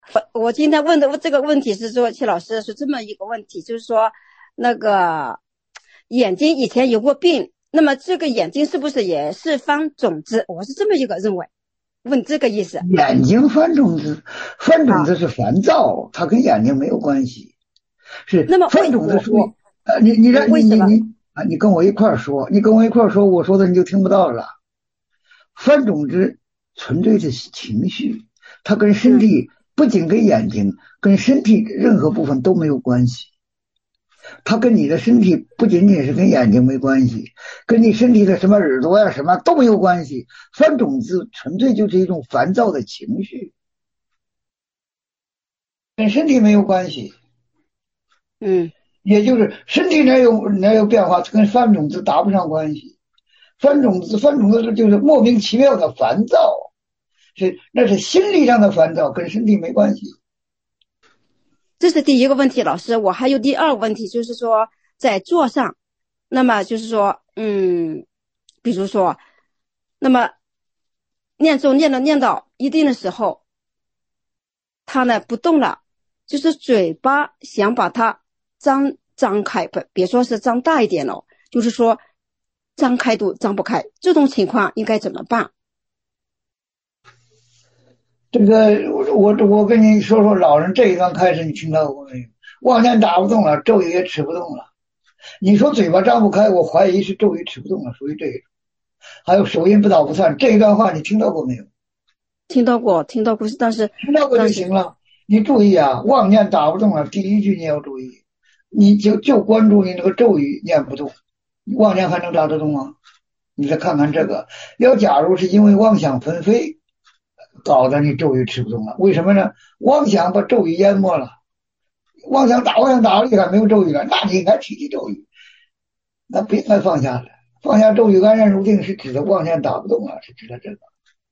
我今天问的这个问题是说，齐老师是这么一个问题，就是说那个眼睛以前有过病，那么这个眼睛是不是也是翻种子？我是这么一个认为，问这个意思眼睛翻种子，翻种啊。 子是烦躁，它跟眼睛没有关系。是那么翻种子属于你我为什么？ 你跟我一块儿说，你跟我一块儿说，我说的你就听不到了。翻种子纯粹是情绪，它跟身嗯， 体不仅跟眼睛，跟身体任何部分都没有关系。它跟你的身体不仅仅是跟眼睛没关系，跟你身体的什么耳朵呀、什么都没有关系。翻种子纯粹就是一种烦躁的情绪，跟身体没有关系。 嗯， 也就是身体哪有变化，跟翻种子搭不上关系。翻种子就是莫名其妙的烦躁，那是心理上的烦躁，跟身体没关系。 这是第一个问题，老师。我还有第二个问题，就是说在座上，那么就是说，比如说，那么念咒念到一定的时候，他呢不动了，就是嘴巴想把它张开，别说是张大一点了，就是说张开都张不开，这种情况应该怎么办？ 这个我跟你说说，老人这一段开始你听到过没有？妄念打不动了，咒语也吃不动了。你说嘴巴张不开，我怀疑是咒语吃不动了，属于这种。还有手音不倒不散这一段话，你听到过没有？ 听到过，听到过，但是听到过就行了。你注意啊，妄念打不动了，第一句你要注意，你就关注你那个咒语念不动，妄念还能打得动吗？你再看看这个，假如是因为妄想纷飞，搞得你咒语吃不动了，为什么呢？妄想把咒语淹没了，妄想打厉害，没有咒语了，那你应该提咒语，那不应该放下了。放下咒语安然入定是指的妄想打不动了，是指的这个。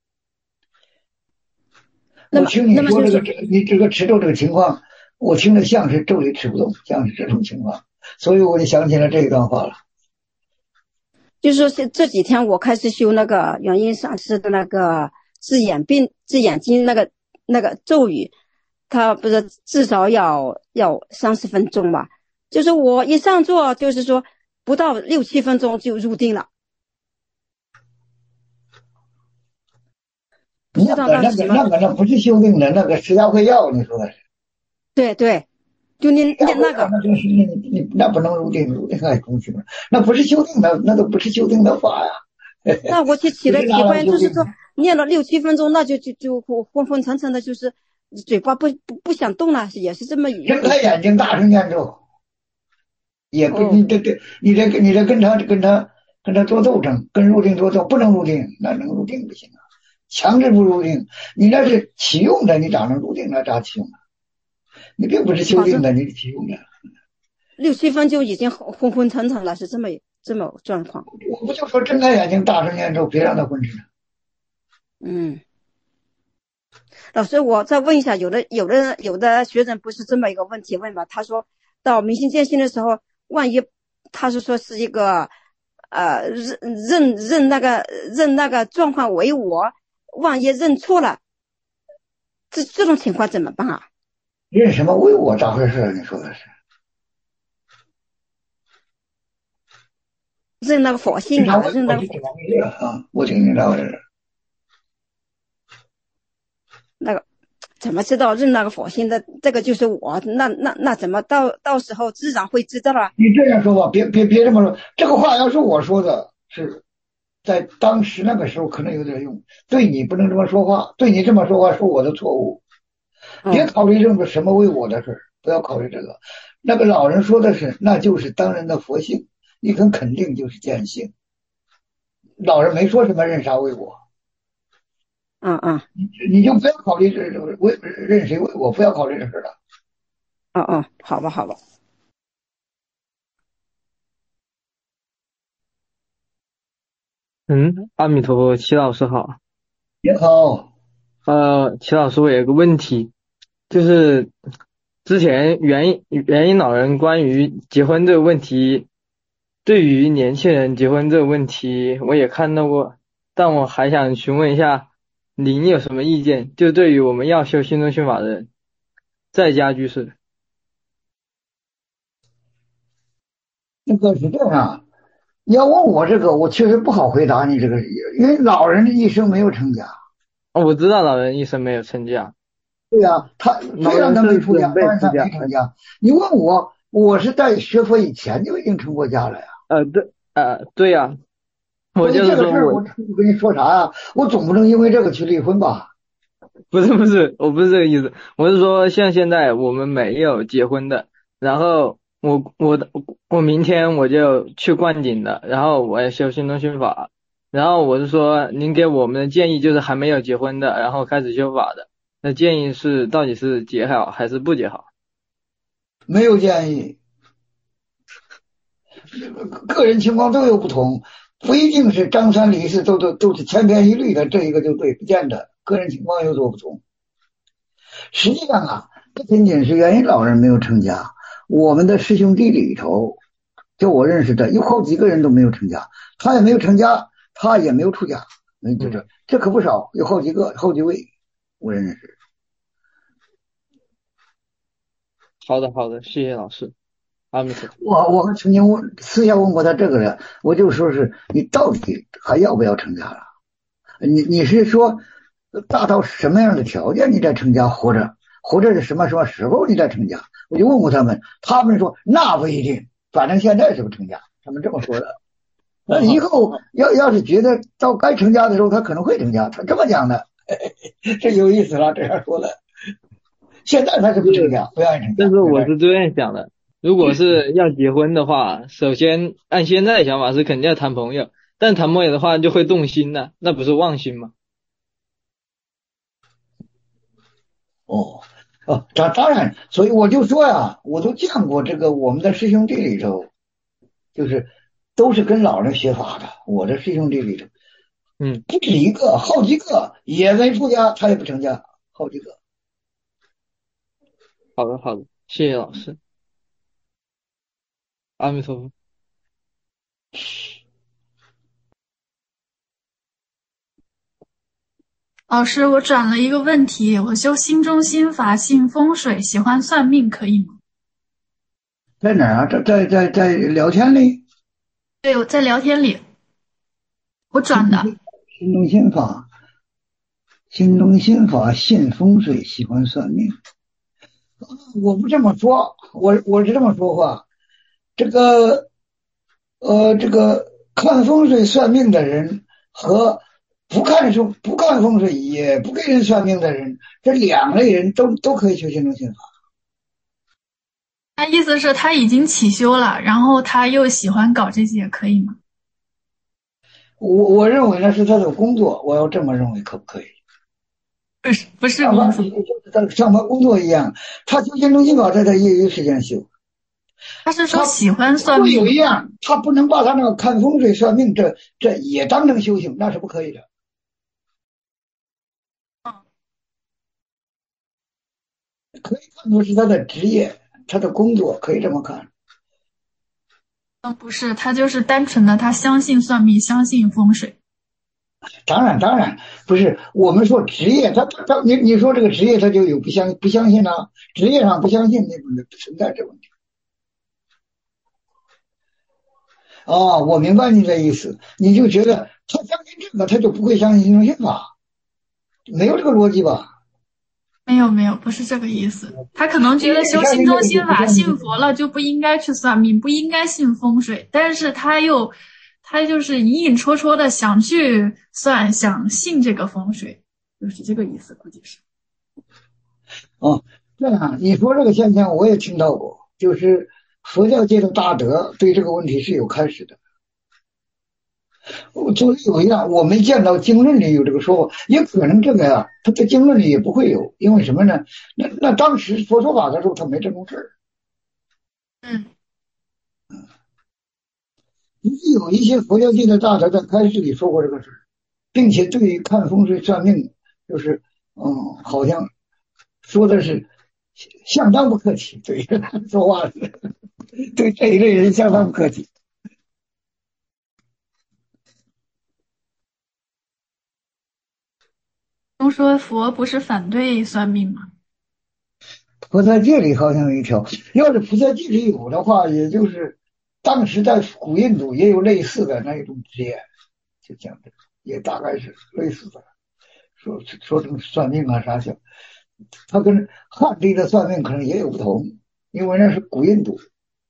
我听你说就是你这个持咒这个情况，我听着像是咒语持不动，像是这种情况，所以我就想起了这一段话了。 就是说这几天我开始修那个元音上师的那个治眼睛那个咒语，它不是至少要30分钟嘛？就是我一上座，就是说不到6-7分钟就入定了，不知道那是什么？ 那不是修订的，那个吃药会药，你说的是？ 对对，就念药会药那个。 那真是你那不能入定，入定还东西吗？那不是修订的，那都不是修订的法呀。 那我起不是拿了体会，就是说来修订的。 念了6-7分钟，那就昏昏沉沉的，就是嘴巴不想动了，也是这么一睁回事。 开眼睛大声念咒，也不哦， 你这跟他做斗争，跟入定做斗，不能入定，那能入定不行啊，强制不入定，你那是启用的，你咋能入定呢？咋启用啊？你并不是修反正订的，你是启用的。 6-7分就已经昏昏沉沉了，是这么状况。 我不就说睁开眼睛大声念咒，别让他昏沉。 嗯，老师，我再问一下，有的学生不是这么一个问题问吧？他说到明心见性的时候，万一他是说是一个认那个状况为我，万一认错了，这种情况怎么办啊？ 认什么为我咋回事？你说的是？ 认那个佛性啊， 经常为认那个佛我是怎么回事啊？我听听咋回事。 那个怎么知道认那个佛性的这个就是我？那怎么到时候自然会知道了？ 你这样说吧，别这么说。这个话要是我说的，是在当时那个时候可能有点用。对你不能这么说话，对你这么说话是我的错误。别哦， 考虑这个什么为我的事儿，不要考虑这个。那个老人说的是，那就是当人的佛性，你很肯定就是见性。老人没说什么认啥为我， 嗯嗯， 你就不要考虑这为认谁为我，不要考虑这事了。 哦哦，好吧好吧。 阿弥陀佛，齐老师好。 你好。 齐老师，我有个问题，就是之前元音老人关于结婚这个问题，对于年轻人结婚这个问题，我也看到过，但我还想询问一下您有什么意见？就对于我们要修心中心法的人， 在家居士。 那个是这样，你要问我这个，我确实不好回答你这个，因为老人的一生没有成家。 哦，我知道老人一生没有成家， 对呀，他虽然老人他没出家， 是准备但是他出家。 没成家。你问我，我是在学佛以前就已经成过家了呀。 对，对呀，我所以就是说这个事儿，我跟你说啥呀？我总不能因为这个去离婚吧？ 不是，我不是这个意思，我是说像现在我们没有结婚的，然后我明天我就去灌顶的，然后我要修心中心法，然后我是说您给我们的建议就是还没有结婚的，然后开始修法的，那建议是到底是结好还是不结好？ 没有建议，个人情况都有不同，不一定是张三李四都是千篇一律的，这一个就对，不见得，个人情况有所不同。实际上啊，不仅仅是元音老人没有成家，我们的师兄弟里头，就我认识的有好几个人都没有成家，他也没有成家，他也没有出家，这可不少，有好几个好几位，我认识。 好的好的，谢谢老师，阿弥陀佛。 我还曾经私下问过他这个人，我就说是你到底还要不要成家了？你是说达到什么样的条件你再成家，或者是什么时候你再成家？我就问过他们，他们说那不一定，反正现在是不成家，他们这么说的。那以后要是觉得到该成家的时候，他可能会成家，他这么讲的，这有意思了，这样说的。现在他是不成家，不愿意成家。 但是我是这样想的，如果是要结婚的话，首先按现在的想法是肯定要谈朋友，但谈朋友的话就会动心的，那不是妄心吗？ 哦当然，所以我就说呀，我都见过这个我们的师兄弟里头，就是都是跟老人学法的。我的师兄弟里头嗯， 不止一个，好几个也没出家，他也不成家，好几个。 好的好的，谢谢老师，阿弥陀佛。 老师，我转了一个问题，我修心中心法，信风水，喜欢算命，可以吗？ 在哪儿啊？在聊天里， 对，我在聊天里，我转的。 心中心法，心中心法，信风水，喜欢算命。我不这么说，我是这么说话。这个这个看风水算命的人和不看风水也不给人算命的人，这两类人都可以修心中心法。 他意思是他已经起修了，然后他又喜欢搞这些，可以吗？ 我认为呢是他的工作，我要这么认为可不可以？ 不是上班工作， 就是他上班工作一样，他修心中心法在他业余时间修。 他是说他喜欢算会有命。 一样，他不能把他那个看风水算命这也当成修行，那是不可以的。可以看作是他的职业，他的工作，可以这么看。 不是，他就是单纯的他相信算命，相信风水。 当然不是我们说职业，你说这个职业他就有不相信啊，职业上不相信那种的不存在这问题。哦，我明白你的意思，你就觉得他相信这个，他就不会相信心中心法，没有这个逻辑吧？ 没有，不是这个意思。他可能觉得修心相信这个就不中心法、 相信这个。 信佛了就不应该去算命，不应该信风水，但是他就是隐隐绰绰的想去算，想信这个风水，就是这个意思，估计是。 哦，这样你说这个现象我也听到过，就是佛教界的大德对这个问题是有开始的。作为有一样，我没见到经论里有这个说法，也可能这个呀，他在经论里也不会有，因为什么呢？那当时佛说法的时候，他没这种事儿。 嗯， 有一些佛教界的大德在开示里说过这个事儿，并且对于看风水算命，就是好像说的是相当不客气，对说话是对这一类人相当不客气。 都说佛不是反对算命吗？ 菩萨戒里好像有一条，要是菩萨戒里有的话，也就是当时在古印度也有类似的那一种职业，就讲这个，也大概是类似的，说成算命啊啥的，它跟汉地的算命可能也有不同，因为那是古印度。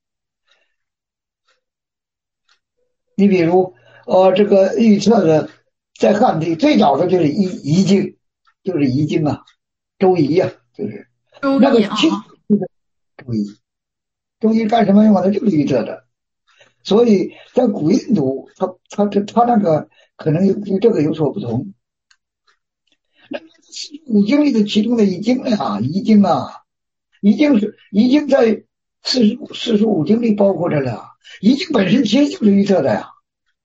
你比如，这个预测的在汉地最早的就是易经，就是易经啊，周易呀、就是那个周易啊， 就是周易。周易干什么用啊？它就是预测的。所以在古印度，它那个可能与这个有所不同。那45经里的其中的易经呀，易经啊，易经在45经里包括着了。易经本身其实就是预测的呀。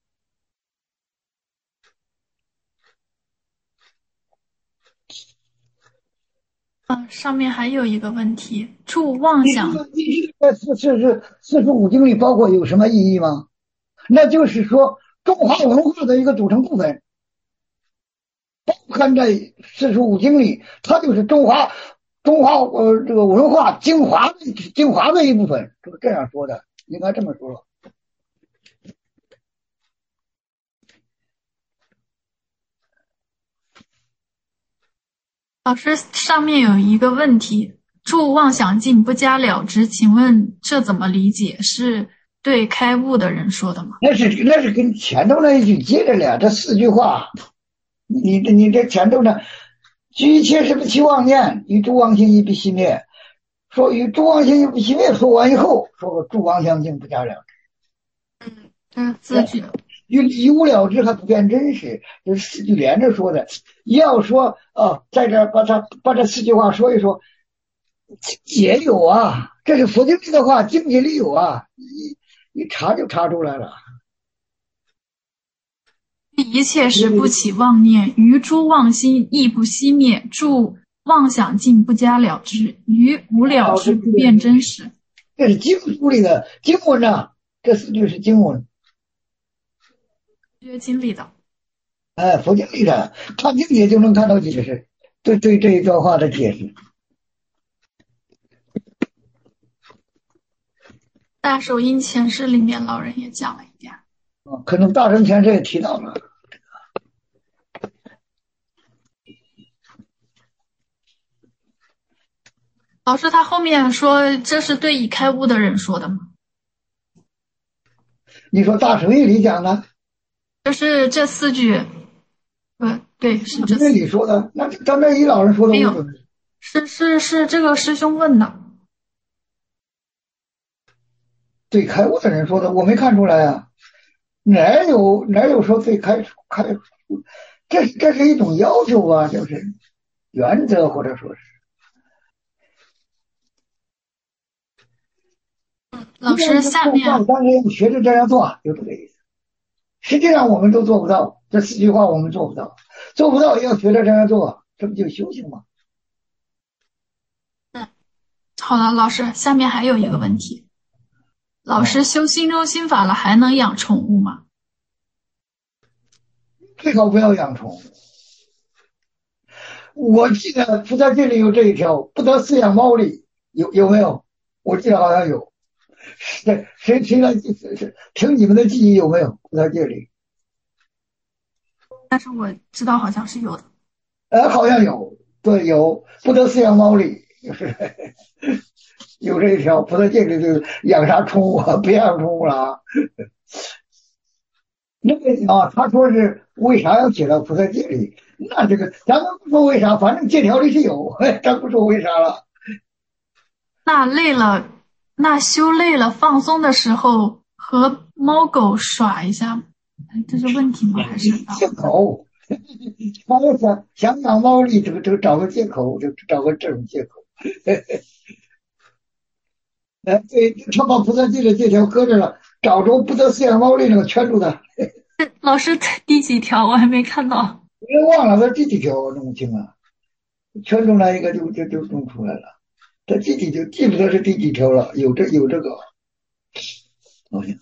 上面还有一个问题，处妄想， 你这个45经里包括有什么意义吗？那就是说中华文化的一个组成部分，包含在45经里，它就是中华这个文化精华的一部分，是这样说的，应该这么说。 老师上面有一个问题，处妄想境不加了之，请问这怎么理解？是对开悟的人说的吗？ 那是跟前头那一句接着了，这4句话，你这前头呢，居一切事不起妄念，与诸妄心亦必熄灭。说与诸妄心亦必熄灭，说完以后，说个诸妄想境不加了之。 这是字句。 一无了之还不变真实，这是4句连着说的。要说在这把这4句话说一说，也有啊，这是佛经里的话，经解里有啊，一查就查出来了。 一切时不起妄念，于诸妄心亦不熄灭，诸妄想境不加了之，于无了之不变真实。 这是经书里的经文啊，这4句是经文。 约经里的。 佛经里的，看经解就能看到解释，对这一段话的解释。 大手印前世里面老人也讲了一遍。 可能大乘前世也提到了。 老师他后面说这是对已开悟的人说的吗？ 你说大乘义里讲的， 就是这4句，对，是这这 4句。 里说的，那张正一老人说的没有，是这个师兄问的。 对开悟的人说的，我没看出来啊，哪有说对开悟，这是一种要求啊，就是原则或者说是。 老师下面当然学着这样做，就这个意思。实际上我们都做不到，这4句话我们做不到，做不到也要学着这样做，这不就修行吗？ 好了，老师下面还有一个问题，老师修心中心法了还能养宠物吗？ 最好不要养宠物。我记得菩萨戒里有这一条，不得饲养猫狸，有没有？我记得好像有。谁来凭你们的记忆有没有菩萨戒里？ 但是我知道好像是有的。 好像有，对，有不得饲养猫狸，就是有这一条。菩萨戒里就养啥宠物啊？别养宠物了啊。那个他说是为啥要写到菩萨戒里？那这个咱们不说为啥，反正戒条里是有，咱不说为啥了。 那修累了放松的时候和猫狗耍一下，这是问题吗？还是借口？他要想养猫狸，这个找个借口，就找个这种借口。对，他把菩萨戒的戒条搁着了，找着不得饲养猫狸那个圈住他。 老师第几条我还没看到。 我也忘了他第几条弄不清了，圈中来一个就弄出来了，他具体就记不得是第几条了，有这个，好像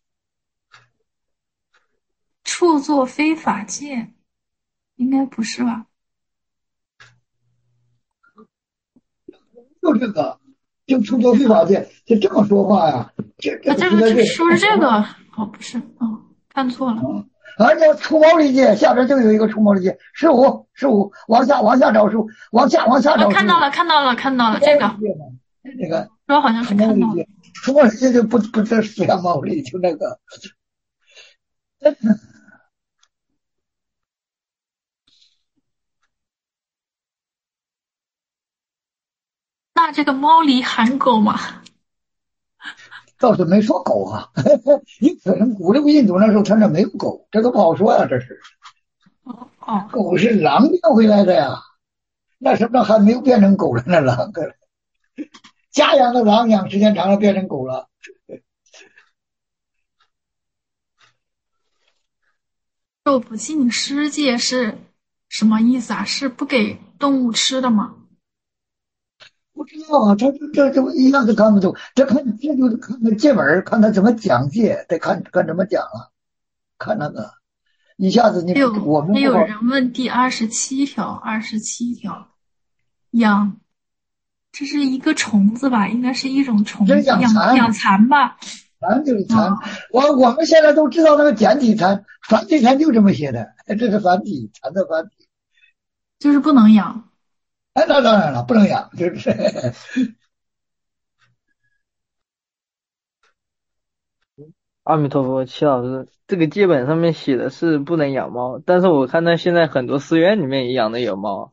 处作非法戒，应该不是吧？ 就这个，就出走非法界，就这么说话呀？这啊，这个实在是说是这个，哦，不是，哦，看错了。 啊，那除毛利界下边就有一个除毛利界，15，往下找数，往下找数。 看到了，这个这个说好像是看到了。 除毛利界就不是四样毛利，就那个。 那这个猫里含狗吗？ 倒是没说狗啊，你可能古六印度那时候他那没有狗，这个不好说呀，这是。 哦， 狗是狼变回来的呀，那时候还没有变成狗了，那狼家养的狼养时间长了变成狗了。 肉不进尸界是什么意思啊？是不给动物吃的吗？ 不知道啊，他这一样都看不懂，这就是看那戒本，看他怎么讲解，得看怎么讲了，看那个一下子我们还有人问第27条，养，这是一个虫子吧？应该是一种虫子，养蚕吧？ 蚕就是蚕，我们现在都知道那个简体蚕，繁体蚕就这么写的，这是繁体蚕的繁体， 就是不能养。 哎，那当然了，不能养，就是。 阿弥陀佛，齐老师，这个戒本上面写的是不能养猫，但是我看到现在很多寺院里面也养的有猫。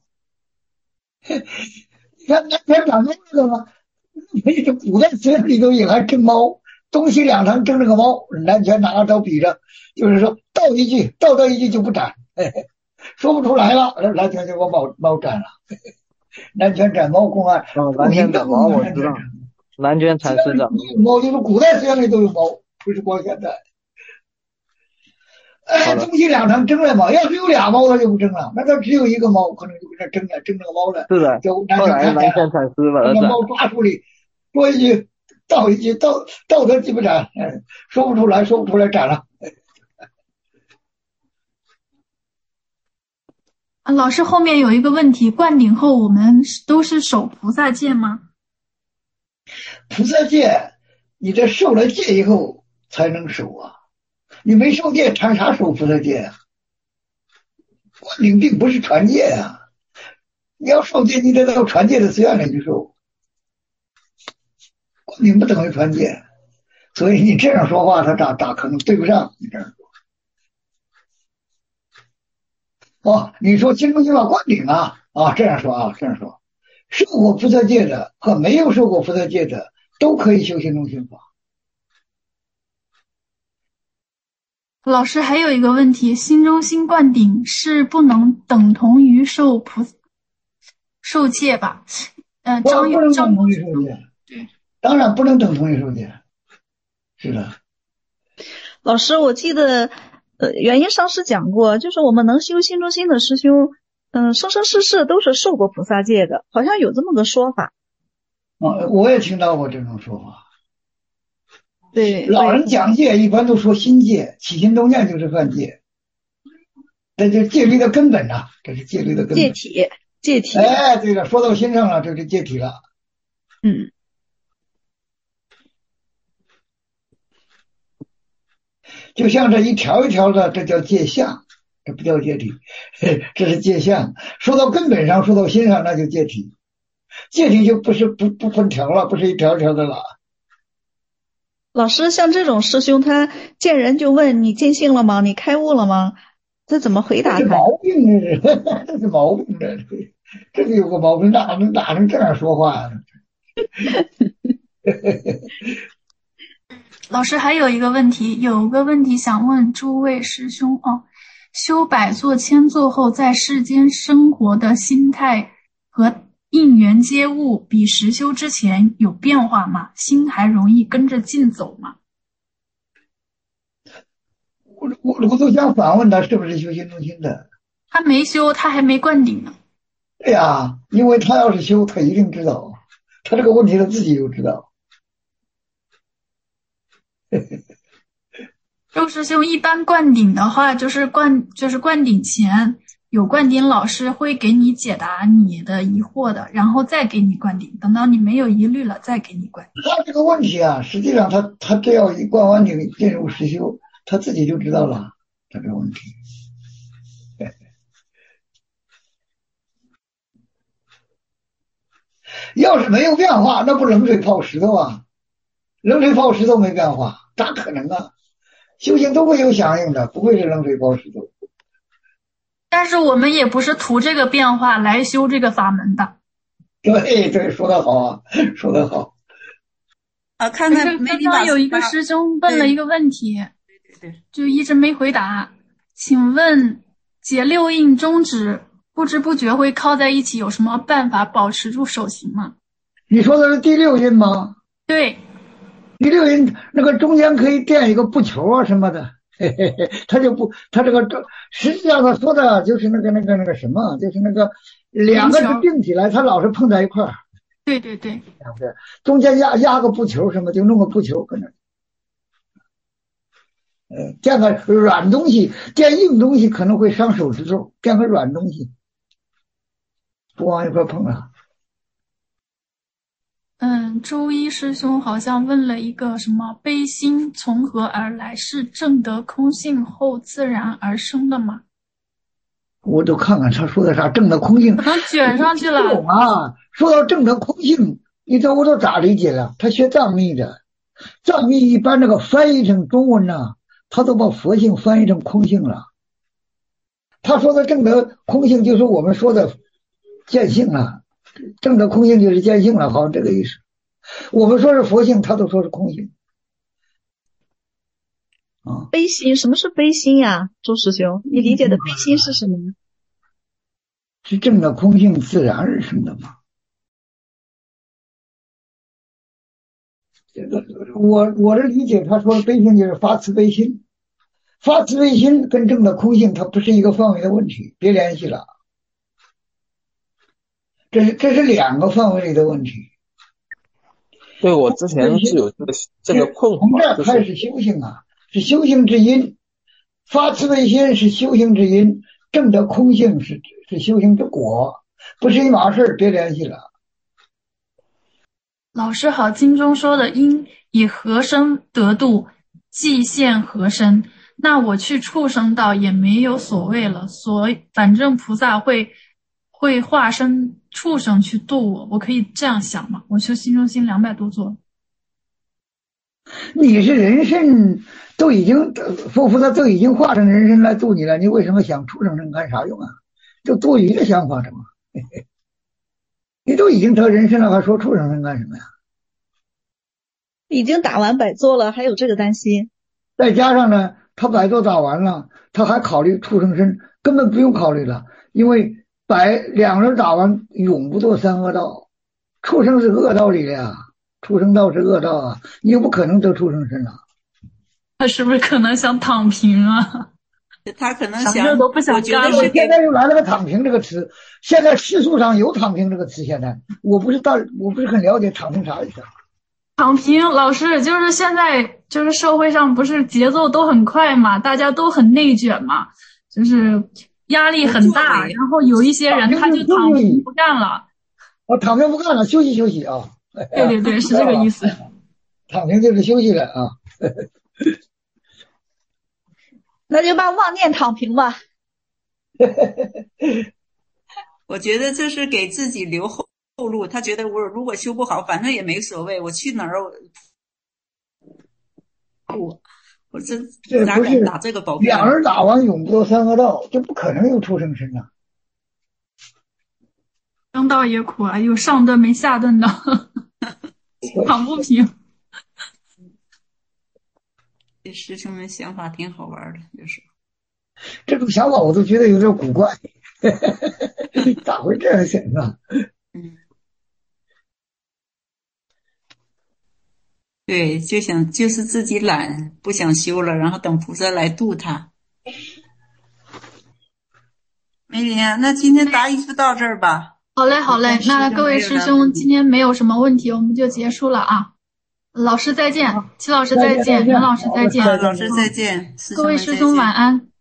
你看南拳长猫那个吗？这古代寺院里头也还争猫，东西两堂争这个猫，南拳拿着刀比着，就是说道一句就不斩，说不出来了，南拳就把猫斩了。南拳斩猫公案， 南拳斩猫我知道，南拳禅师斩猫，就是古代寺院里都有猫，不是光现在。东西两堂争了嘛，要是有俩猫他就不争了，那他只有一个猫，可能就跟他争这个猫了。 是的， 就后来南拳禅师把它斩了。 猫抓出来，说一句道一句，道德即不斩，说不出来斩了。 老师后面有一个问题，灌顶后我们都是守菩萨戒吗？ 菩萨戒，你这受了戒以后才能守啊，你没受戒谈啥守菩萨戒啊？灌顶并不是传戒啊，你要受戒你得到传戒的寺院里去受，灌顶不等于传戒，所以你这样说话他咋可能对不上？你这样说。你说心中心法灌顶这样说，受过菩萨戒的和没有受过菩萨戒的都可以修心中心法。 老师还有一个问题，心中心灌顶是不能等同于受戒吧？ 不能等同于受戒，对，当然不能等同于受戒，是的。 老师，我记得元婴上师讲过，就是我们能修心中心的师兄，生生世世都是受过菩萨戒的，好像有这么个说法。 我也听到过这种说法。 对， 老人讲戒一般都说心戒，起心动念就是犯戒，这就是戒律的根本呐，这是戒律的根本。 戒体。 哎，对了，说到心上了，这是戒体了。就像这一条一条的，这叫戒相，这不叫戒体，这是戒相。说到根本上，说到心上，那就戒体。戒体就不分条了，不是一条一条的了。 老师，像这种师兄，他见人就问你见性了吗？你开悟了吗？这怎么回答他？ 这是毛病，这是毛病，这就有个毛病，哪能这样说话呀？ 老师还有一个问题，想问诸位师兄修百座千座后，在世间生活的心态和应缘接物比实修之前有变化吗？心还容易跟着境走吗？ 我都想反问他是不是修心中心的。 他没修，他还没灌顶呢。 对呀，因为他要是修，他一定知道，他这个问题他自己就知道。 周师兄一般灌顶的话，就是灌顶前有灌顶老师会给你解答你的疑惑的，然后再给你灌顶，等到你没有疑虑了再给你灌顶。 他这个问题啊，实际上他只要一灌完顶进入实修，他自己就知道了他这个问题。要是没有变化，那不冷水泡石头啊？冷水泡石头没变化，咋可能啊？修行都会有响应的，不会是冷水泡石头。 但是我们也不是图这个变化来修这个法门的。 对对，说得好啊，说得好。 看看刚刚有一个师兄问了一个问题， 对， 就一直没回答。请问解六印中指不知不觉会靠在一起，有什么办法保持住手型吗？ 你说的是第六印吗？ 对， 第六印那个中间可以垫一个布球啊什么的，他就不，他这个实际上他说的就是那个什么，就是那个两个是并起来，他老是碰在一块儿。 对， 中间压个布球什么，就弄个布球搁那。垫个软东西，垫硬东西可能会伤手指头，垫个软东西，不往一块碰了。 周一师兄好像问了一个什么悲心从何而来？是证得空性后自然而生的吗？ 我都看看他说的啥，证得空性， 可能卷上去了。 不懂啊，说到证得空性，你知道我都咋理解了？他学藏密的，藏密一般这个翻译成中文呢，他都把佛性翻译成空性了。他说的证得空性就是我们说的见性了，证得空性就是见性了，好像这个意思。我们说是佛性，他都说是空性。 悲心，什么是悲心呀？周师兄，你理解的悲心是什么呢？ 是证得空性自然而生的嘛。这个我的理解，他说的悲心就是发慈悲心，发慈悲心跟证得空性它不是一个范围的问题，别联系了。这是两个范围里的问题。 对，我之前是有这个困惑。 从这儿开始修行啊，是修行之因，发慈悲心是修行之因，证得空性是修行之果，不是一码事，别联系了。 老师好，经中说的因以何身得度，即现何身。那我去畜生道也没有所谓了，反正菩萨会化身畜生去度我，我可以这样想吗？我修心中心200多座。 你是人身都已经佛菩萨都已经化成人身来度你了，你为什么想畜生身干啥用啊？就多余的想法，这嘛。你都已经得人身了，还说畜生身干什么呀？ 已经打完100座了，还有这个担心？ 再加上呢，他100座打完了，他还考虑畜生身，根本不用考虑了，因为2人打完永不堕三恶道，畜生是恶道里的呀，畜生道是恶道啊，你又不可能得畜生身了。 他是不是可能想躺平啊？ 他可能想都不想干了。 现在又来了个躺平这个词，现在世俗上有躺平这个词，现在我不是很了解躺平啥意思。 躺平，老师就是现在就是社会上不是节奏都很快嘛，大家都很内卷嘛，就是压力很大，然后有一些人他就躺平不干了。 躺平不干了，休息休息啊。 对，是这个意思。 躺平就是休息了啊。 那就把妄念躺平吧。 我觉得这是给自己留后路，他觉得我如果修不好，反正也没所谓，我去哪儿我这哪敢打这个保镖？2人打完永不堕三恶道，就不可能有畜生身了。 升道也苦啊，有上顿没下顿的，躺不平。 这师兄们想法挺好玩的，就是这种想法我都觉得有点古怪，咋会这样想啊？ 对，就是自己懒，不想修了，然后等菩萨来度他。梅林啊，那今天答疑就到这儿吧。 好嘞，那各位师兄今天没有什么问题，我们就结束了啊。老师再见，齐老师再见，袁老师再见， 老师再见， 各位师兄晚安。